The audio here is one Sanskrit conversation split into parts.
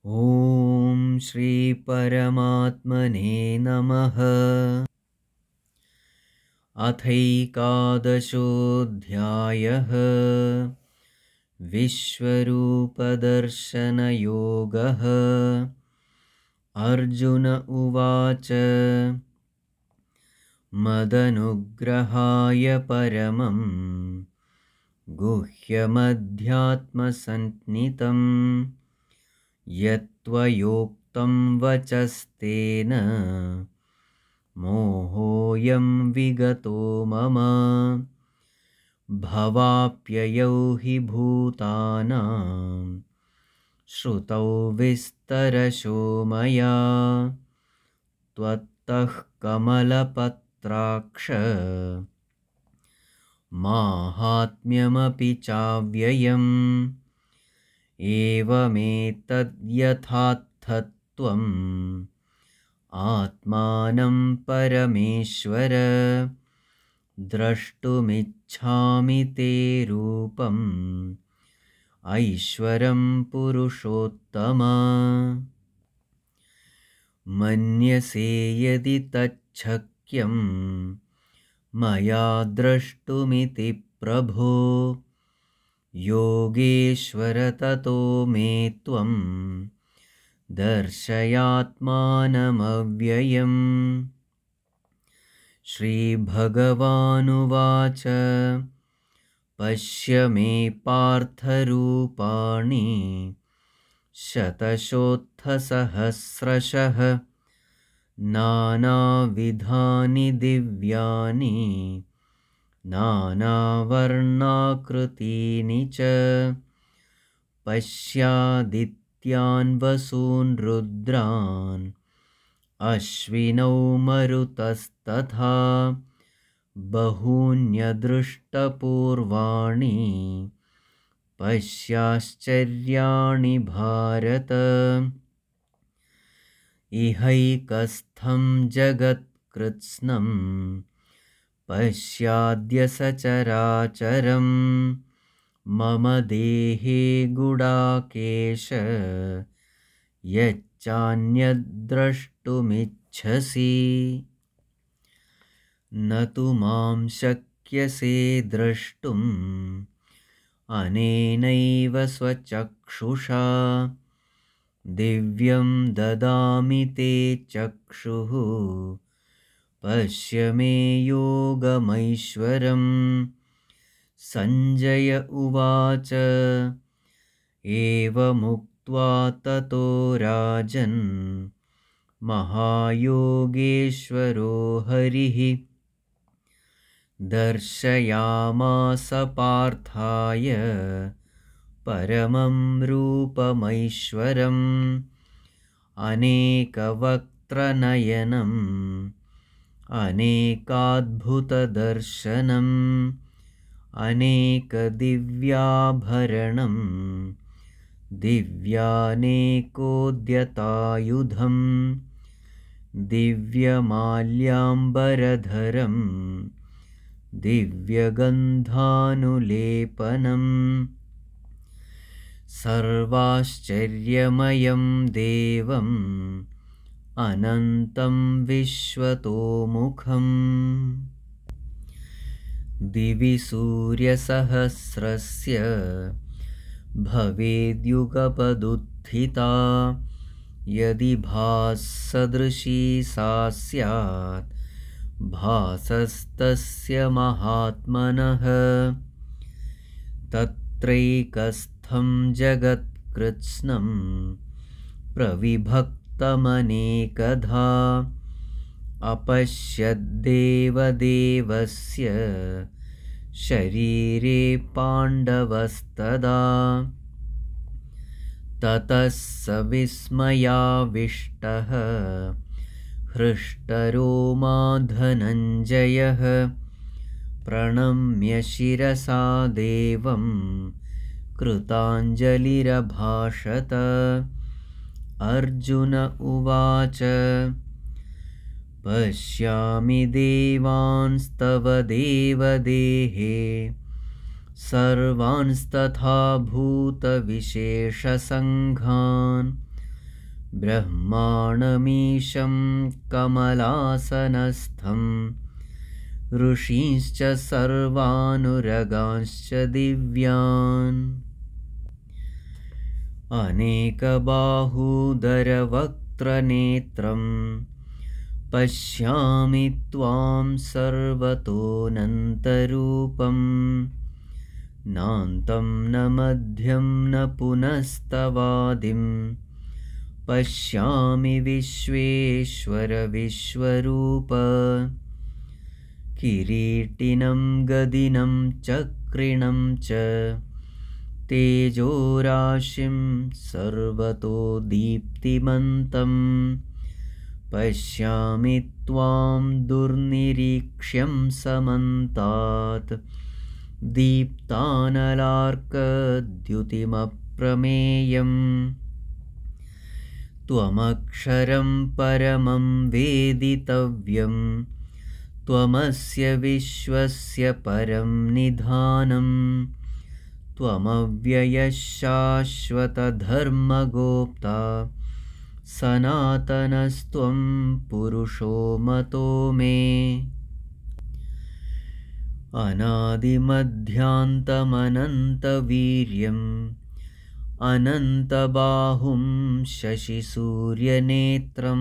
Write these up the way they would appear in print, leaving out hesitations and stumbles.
ॐ श्री परमात्मने नमः। अथैकादशोऽध्यायः। विश्वरूपदर्शनयोगः। अर्जुन उवाच मदनुग्रहाय परमं गुह्यमध्यात्मसन्नितं यत्त्वयोक्तं वचस्तेन मोहोऽयं विगतो मम। भवाप्ययौ हि भूतानां श्रुतौ विस्तरशो मया त्वत्तः कमलपत्राक्ष माहात्म्यमपि चाव्ययम्। एवमेतद्यथार्थत्वम् आत्मानं परमेश्वर द्रष्टुमिच्छामि ते रूपम् ऐश्वरं पुरुषोत्तम। मन्यसे यदि तच्छक्यं मया द्रष्टुमिति प्रभो योगेश्वर ततो मे त्वं दर्शयात्मानमव्ययम्। श्रीभगवानुवाच पश्य मे पार्थरूपाणि शतशोत्थसहस्रशः नानाविधानि दिव्यानि नानावर्णाकृतीनि च। पश्यादित्यान् वसून् रुद्रान् अश्विनौ मरुतस्तथा बहून्यदृष्टपूर्वाणि पश्याश्चर्याणि भारत। इहैकस्थं जगत्कृत्स्नं पश्याद्य सचराचरं मम देहे गुडाकेश यच्चान्यद्द्रष्टुमिच्छसि। न तु मां शक्यसे द्रष्टुम् अनेनैव स्वचक्षुषा दिव्यं ददामि ते चक्षुः पश्य मे योगमैश्वरम्। सञ्जय उवाच एवमुक्त्वा ततो राजन् महायोगेश्वरो हरिः दर्शयामास पार्थाय परमं रूपमैश्वरम्। अनेकवक्त्रनयनम् अनेकाद्भुतदर्शनम् अनेकदिव्याभरणम् दिव्यानेकोद्यतायुधम् दिव्यमाल्याम्बरधरम् दिव्यगन्धानुलेपनम् सर्वाश्चर्यमयं देवम् अनन्तं विश्वतोमुखम्। दिवि सूर्यसहस्रस्य भवेद्युगपदुत्थिता यदि भाससदृशी सा स्यात् भासस्तस्य महात्मनः। तत्रैकस्थं जगत्कृत्स्नं प्रविभक्तमनेकधा अपश्यद्देवदेवस्य शरीरे पाण्डवस्तदा। ततः स विस्मयाविष्टः हृष्टरोमा धनञ्जयः प्रणम्य शिरसा देवं कृताञ्जलिरभाषत। अर्जुन उवाच पश्यामि देवांस्तव देवदेहे सर्वांस्तथा भूतविशेषसङ्घान् ब्रह्माणमीशं कमलासनस्थं ऋषींश्च सर्वानुरगांश्च दिव्यान् अनेकबाहूदरवक्त्रनेत्रं पश्यामि त्वां सर्वतोऽनन्तरूपं नान्तं न मध्यं न पुनस्तवादिं पश्यामि विश्वेश्वर विश्वरूप किरीटिनं गदिनं चक्रिणं च तेजोराशिं सर्वतो दीप्तिमन्तं पश्यामि त्वां दुर्निरीक्ष्यं समन्तात् दीप्तानलार्कद्युतिमप्रमेयम् त्वमक्षरं परमं वेदितव्यं त्वमस्य विश्वस्य परं निधानं त्वमव्ययः शाश्वतधर्मगोप्ता सनातनस्त्वं पुरुषो मतो मे अनादिमध्यान्तमनन्तवीर्यम् अनन्तबाहुं शशिसूर्यनेत्रं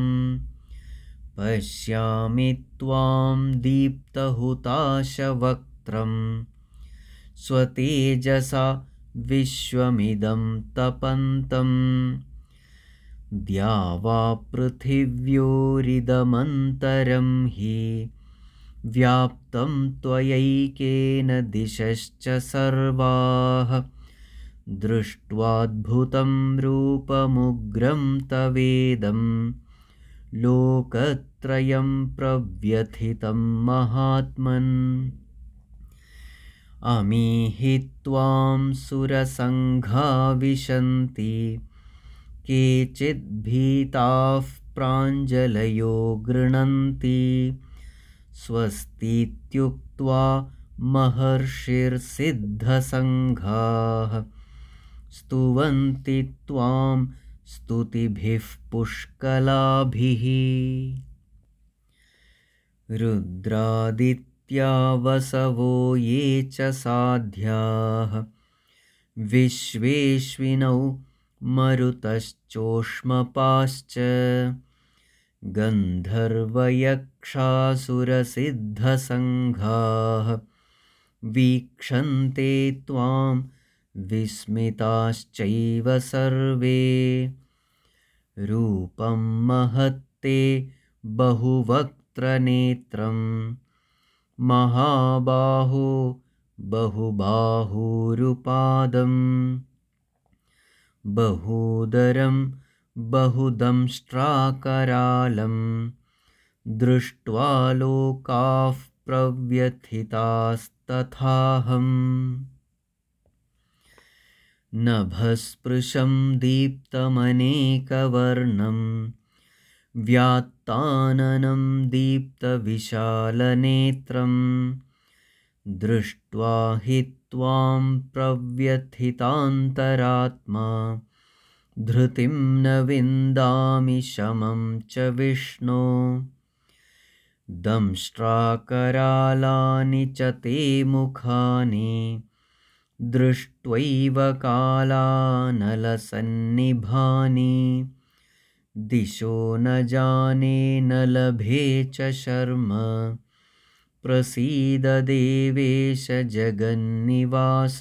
पश्यामि त्वां दीप्तहुताशवक्त्रं स्वतेजसा विश्वमिदं तपन्तं द्यावा पृथिव्योरिदमन्तरं हि व्याप्तं त्वयैकेन दिशश्च सर्वाः दृष्ट्वाद्भुतं रूपमुग्रं तवेदं लोकत्रयं प्रव्यथितं महात्मन् अमीहि त्वां सुरसङ्घा विशन्ति केचिद्भीताः प्राञ्जलयो गृह्णन्ति स्वस्तीत्युक्त्वा महर्षिर्सिद्धसङ्घाः स्तुवन्ति त्वां स्तुतिभिः पुष्कलाभिः रुद्रादित्या वसवो ये च साध्याः विश्वेश्विनौ मरुतश्चोष्मपाश्च गन्धर्वयक्षासुरसिद्धसङ्घाः वीक्षन्ते त्वां विस्मिताश्चैव सर्वे रूपं महत्ते बहुवक्त्रनेत्रं महाबाहो बहुबाहुरुपादं बहूदरं बहुदंष्ट्राकरालं दृष्ट्वा लोकाः प्रव्यथितास्तथाहम् नभस्पृशं दीप्तमनेकवर्णं व्यात्ताननं दीप्तविशालनेत्रं दृष्ट्वा हि त्वां प्रव्यथितान्तरात्मा धृतिं न विन्दामि शमं च विष्णो दंष्ट्राकरालानि च ते मुखानि दृष्ट्वैव कालानलसन्निभानि दिशो न जाने न लभे च शर्म प्रसीद देवेश जगन्निवास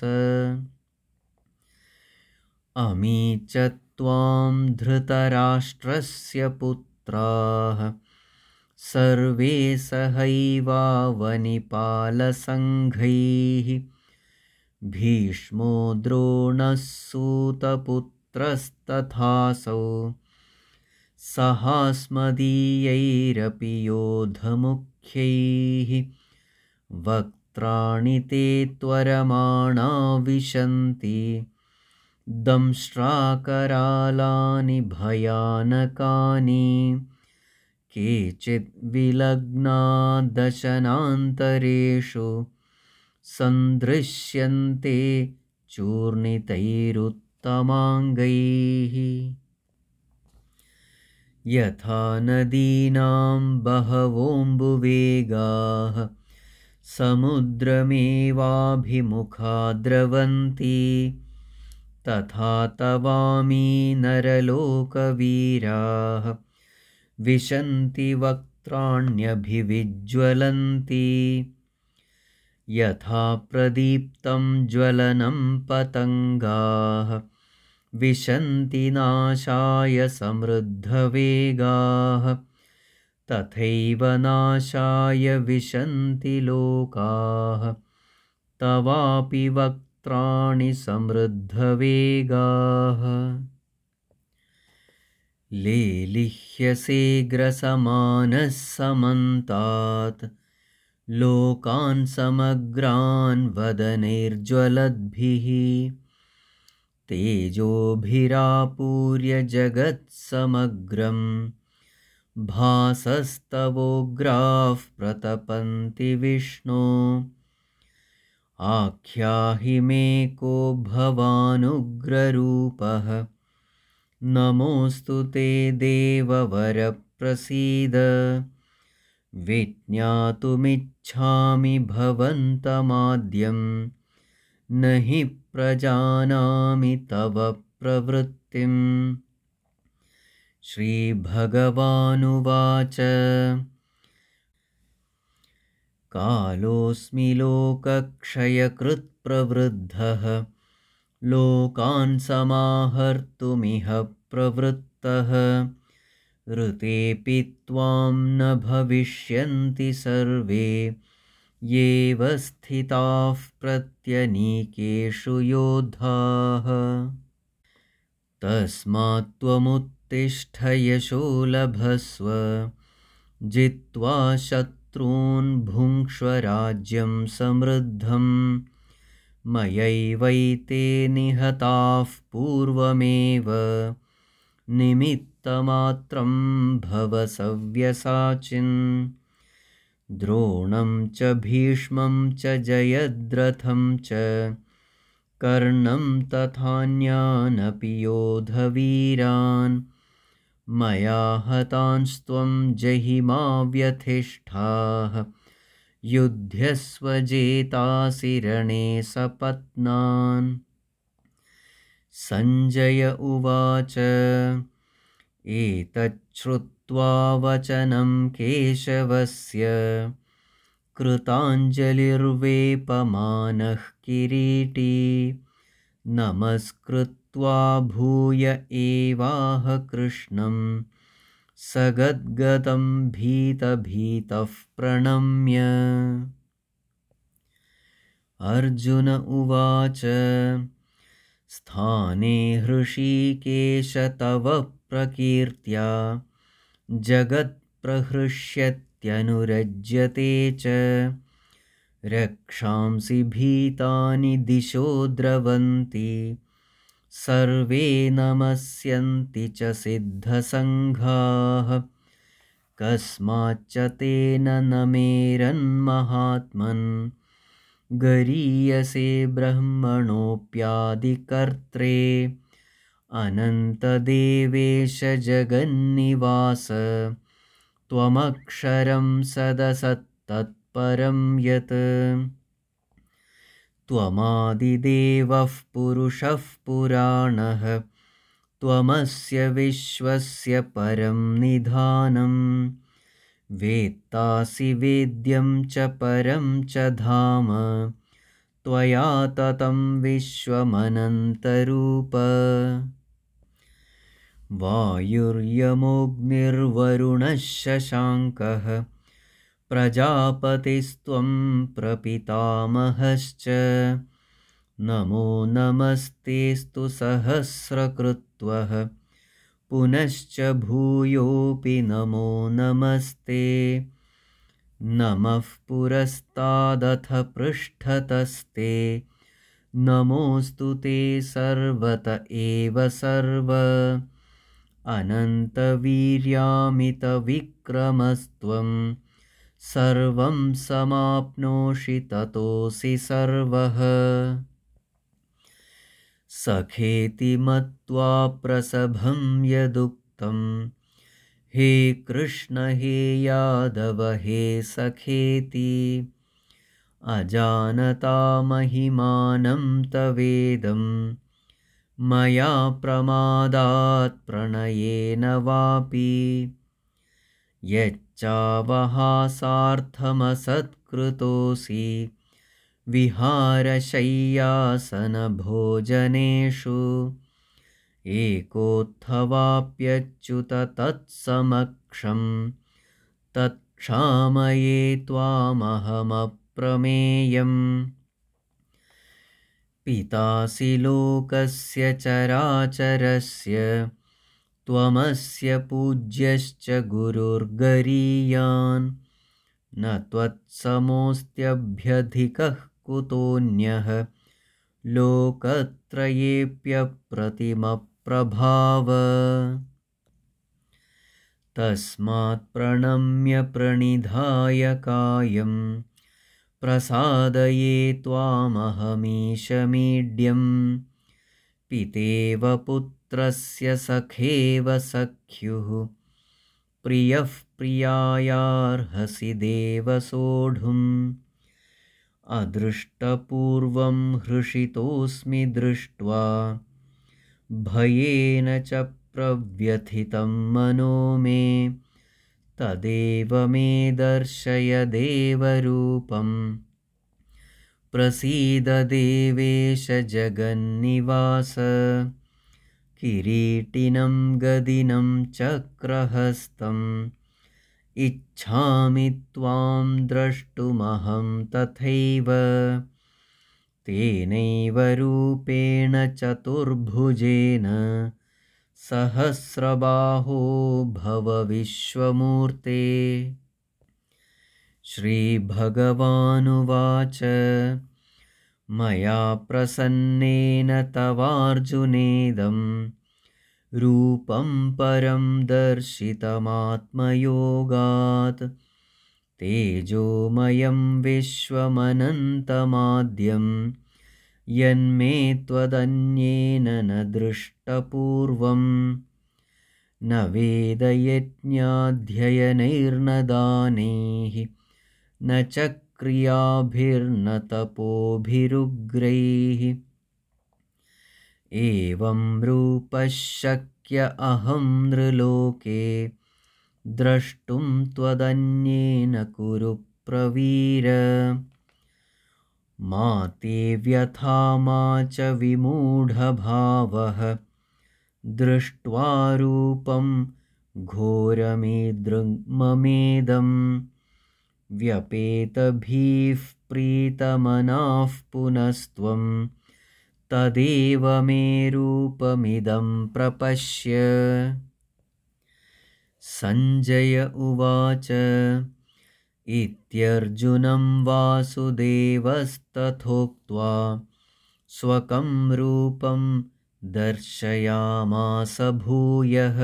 अमी च त्वां धृतराष्ट्रस्य पुत्राः सर्वे सहैवावनिपालसङ्घैः भीष्मो द्रोणः सूतपुत्रस्तथासौ सहास्मदीयैरपि योधमुख्यैः वक्त्राणि ते त्वरमाणा विशन्ति दंष्ट्राकरालानि भयानकानि केचिद् विलग्ना दशनान्तरेषु सन्दृश्यन्ते चूर्णितैरुत्तमाङ्गैः यथा नदीनां बहवोऽम्बुवेगाः समुद्रमेवाभिमुखा द्रवन्ति तथा तवामी नरलोकवीराः विशन्ति वक्त्राण्यभिविज्वलन्ति यथा प्रदीप्तं ज्वलनं पतङ्गाः विशन्ति नाशाय समृद्धवेगाः तथैव नाशाय विशन्ति लोकाः तवापि वक्त्राणि समृद्धवेगाः लेलिह्यसे ग्रसमानः समन्तात् लोकान् समग्रान् वदनैर्ज्वलद्भिः तेजोभिरापूर्य जगत्समग्रं भासस्तवोग्राः प्रतपन्ति विष्णो आख्याहि मे को भवानुग्ररूपः नमोऽस्तु ते देववर प्रसीद विज्ञातुमिच्छामि भवन्तमाद्यं न हि प्रजानामि तव प्रवृत्तिम् श्रीभगवानुवाच कालोऽस्मि लोकक्षयकृत् प्रवृद्धः लोकान् समाहर्तुमिह प्रवृत्तः ऋतेऽपि त्वां न भविष्यन्ति सर्वे येव स्थिताः प्रत्यनीकेषु योद्धाः तस्मात् त्वमुत्तिष्ठ यशो लभस्व जित्वा शत्रून् भुङ्क्ष्व राज्यं समृद्धम् मयैवैते निहताः पूर्वमेव निमित्तमात्रं भव सव्यसाचिन् द्रोणं च भीष्मं च जयद्रथं च कर्णं तथान्यानपि योधवीरान् मया हतांस्त्वं जहिमा व्यथिष्ठाः युध्यस्व जेतासि रणे सपत्नान् सञ्जय उवाच एतच्छ्रुत्वा वचनं केशवस्य कृताञ्जलिर्वेपमानः किरीटी नमस्कृत्वा भूय एवाह कृष्णं सगद्गदं भीतभीतः प्रणम्य अर्जुन उवाच स्थाने हृषीकेश तव प्रकीर्त्या जगत्प्रहृष्यत्यनुरज्यते च रक्षांसि भीतानि दिशो द्रवन्ति सर्वे नमस्यन्ति च सिद्धसङ्घाः कस्माच्च तेन न मेरन्महात्मन् गरीयसे ब्रह्मणोऽप्यादिकर्त्रे अनन्तदेवेश जगन्निवास त्वमक्षरं सदसत्तत्परं यत् त्वमादिदेवः पुरुषः पुराणः त्वमस्य विश्वस्य परं निधानं वेत्तासि वेद्यं च परं च धाम त्वया ततं विश्वमनन्तरूप वायुर्यमोऽग्निर्वरुणः शशाङ्कः प्रजापतिस्त्वं प्रपितामहश्च नमो नमस्तेऽस्तु सहस्रकृत्वः पुनश्च भूयोऽपि नमो नमस्ते नमः पुरस्तादथ पृष्ठतस्ते नमोऽस्तु ते सर्वत एव सर्व अनन्तवीर्यामितविक्रमस्त्वं सर्वं समाप्नोषि ततोऽसि सर्वः सखेति मत्वा प्रसभं यदुक्तं हे कृष्ण हे यादव हे सखेति अजानता महिमानं तवेदं मया प्रमादात् प्रणयेन वापि यच्चावहासार्थमसत्कृतोऽसि विहारशय्यासनभोजनेषु एकोत्थवाप्यच्युत तत्समक्षं तत्क्षामये त्वामहमप्रमेयम् पितासि लोकस्य चराचरस्य त्वमस्य पूज्यश्च गुरुर्गरीयान् न त्वत्समोऽस्त्यभ्यधिकः कुतोऽन्यः लोकत्रयेऽप्यप्रतिमप्रभाव तस्मात् प्रणम्य प्रणिधाय कायं प्रसादये त्वामहमीशमीड्यं पितेव पुत्रस्य सखेव सख्युः प्रियः प्रियायार्हसि देव सोढुम् अदृष्टपूर्वं हृषितोऽस्मि दृष्ट्वा भयेन च प्रव्यथितं मनो मे तदेव मे दर्शय देवरूपं प्रसीद देवेश जगन्निवास किरीटिनं गदिनं चक्रहस्तम् इच्छामि त्वां द्रष्टुमहं तथैव तेनैव रूपेण चतुर्भुजेन सहस्रबाहो भव विश्वमूर्ते श्रीभगवानुवाच मया प्रसन्नेन तवार्जुनेदं रूपं परं दर्शितमात्मयोगात् तेजोमयं विश्वमनन्तमाद्यं यन्मे त्वदन्येन न दृष्टपूर्वं न वेदयज्ञाध्ययनैर्न दानैः न च क्रियाभिर्न तपोभिरुग्रैः एवं रूपः शक्य अहं नृलोके द्रष्टुं त्वदन्येन कुरु प्रवीर मा ते व्यथा मा च विमूढभावः दृष्ट्वा रूपं घोरमीदृग्ममेदं व्यपेतभिः प्रीतमनाः पुनस्त्वं तदेव मे रूपमिदं प्रपश्य सञ्जय उवाच इत्यर्जुनं वासुदेवस्तथोक्त्वा स्वकं रूपं दर्शयामास भूयः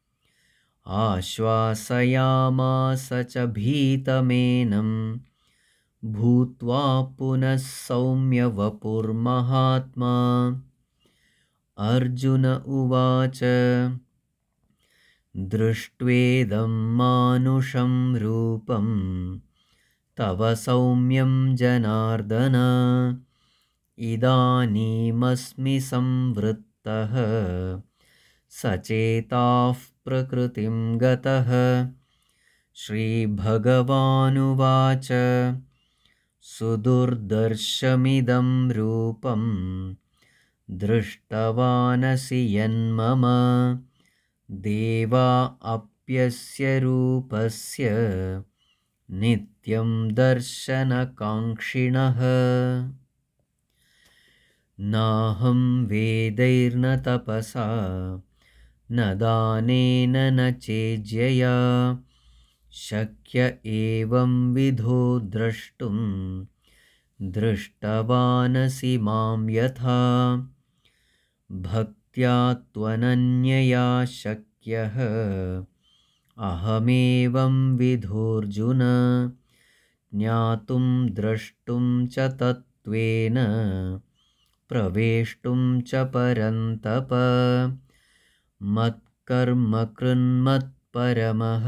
आश्वासयामास च भीतमेनं भूत्वा पुनः सौम्य वपुर्महात्मा अर्जुन उवाच दृष्ट्वेदं मानुषं रूपं तव सौम्यं जनार्दन इदानीमस्मि संवृत्तः सचेताः प्रकृतिं गतः श्रीभगवानुवाच सुदुर्दर्शमिदं रूपं दृष्टवानसि यन्मम देवा अप्यस्य रूपस्य नित्यं दर्शनकाङ्क्षिणः नाहं वेदैर्न तपसा न दानेन न चेज्यया शक्य एवं विधो द्रष्टुं दृष्टवानसि मां यथा भक्त्या त्वनन्यया शक्यः अहमेवं विधोऽर्जुन ज्ञातुं द्रष्टुं च तत्त्वेन प्रवेष्टुं च परन्तप मत्कर्म कृन्मत्परायणः परमः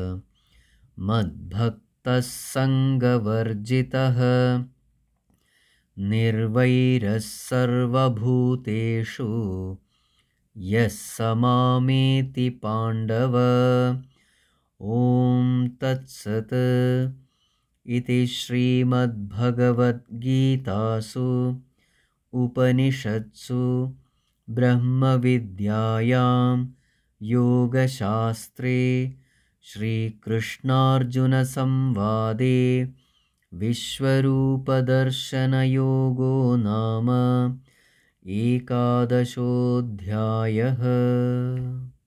मद्भक्तः सङ्गवर्जितः निर्वैरः सर्वभूतेषु यः स मामेति पाण्डव। ॐ तत्सत्। इति श्रीमद्भगवद्गीतासु उपनिषत्सु ब्रह्मविद्यायां योगशास्त्रे श्रीकृष्णार्जुनसंवादे विश्वरूपदर्शनयोगो नाम एकादशोऽध्यायः।